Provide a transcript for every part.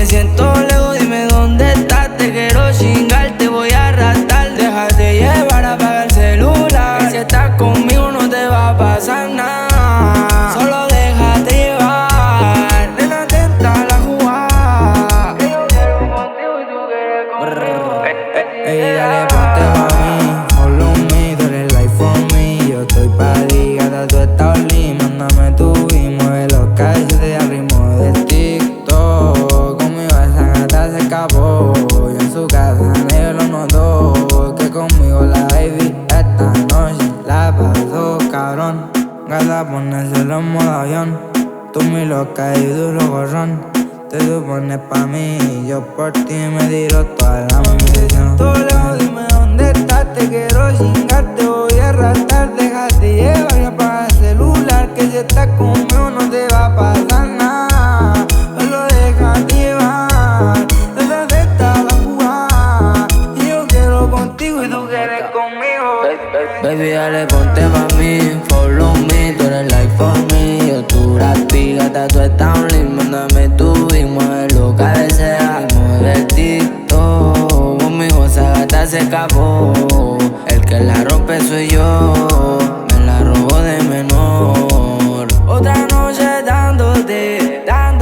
siento lejos, dime dónde estás. Te quiero chingar, te voy a arrastrar. Déjate llevar, apaga el celular, que si estás conmigo no te va a pasar nada. Solo déjate llevar, nena, atenta a la jugada, que yo quiero contigo y tú quieres conmigo. Ey, dale, ponte pa' mí, follow me, tú eres life for me. Yo estoy pa' ti, gata, tú estás lit. Mándame tu y mueve los calles al ritmo del TikTok. Conmigo esa gata se escapó, yo en su casa nadie lo notó. Que conmigo la baby esta noche la pasó cabrón. Gata, ponérselo en modo avión, tú muy loca y duro gorrón. Te supones pa' mí, yo por ti me tiro toda la munición. Tú lejos, dime dónde estás, te quiero chingar, te voy a arrastrar. Déjate llevar y apaga el celular, que si estás conmigo no te va a pasar nada. Solo déjate llevar, desde esta la jugada, y yo quiero contigo y tú quieres conmigo. Baby, dale, ponte pa' mí, follow me, tú eres life for me. Yo tu gratis, gata, tú estás un link. Mándame tu y mueve lo que desea, mueve el TikTok. Conmigo esa gata se escapó, el que la rompe soy yo, me la robo de menor. Otra noche dándote,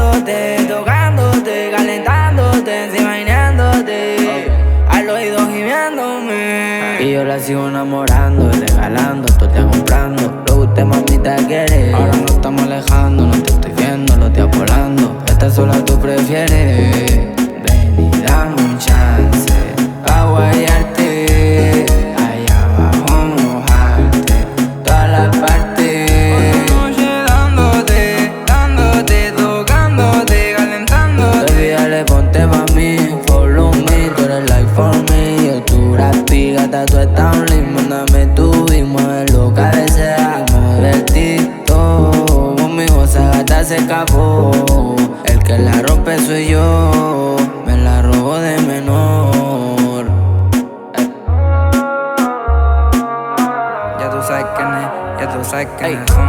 tocándote, calentándote, imaginándote, al oído gimiéndome. Y yo la sigo enamorando y regalando, todo te comprando. Lo que usted mamita quiere, ahora nos estamos alejando, no te estoy viendo, los días volando. Esta sola tú prefieres, ven y dame un chance pa' guayarte, allá abajo mojarte, todas las partes. Otra noche dándote, tocándote, calentándote. Baby, dale, ponte pa' mí, follow me, tú eres life for me. Yo tu gratis, gata, tú estás un link. Mándame tu y mueve lo que desea, mueve el TikTok. Conmigo esa gata se escapó, el que la rompe soy yo, me la robo de menor. Ya tú sabes quién es, ya tú sabes quién es.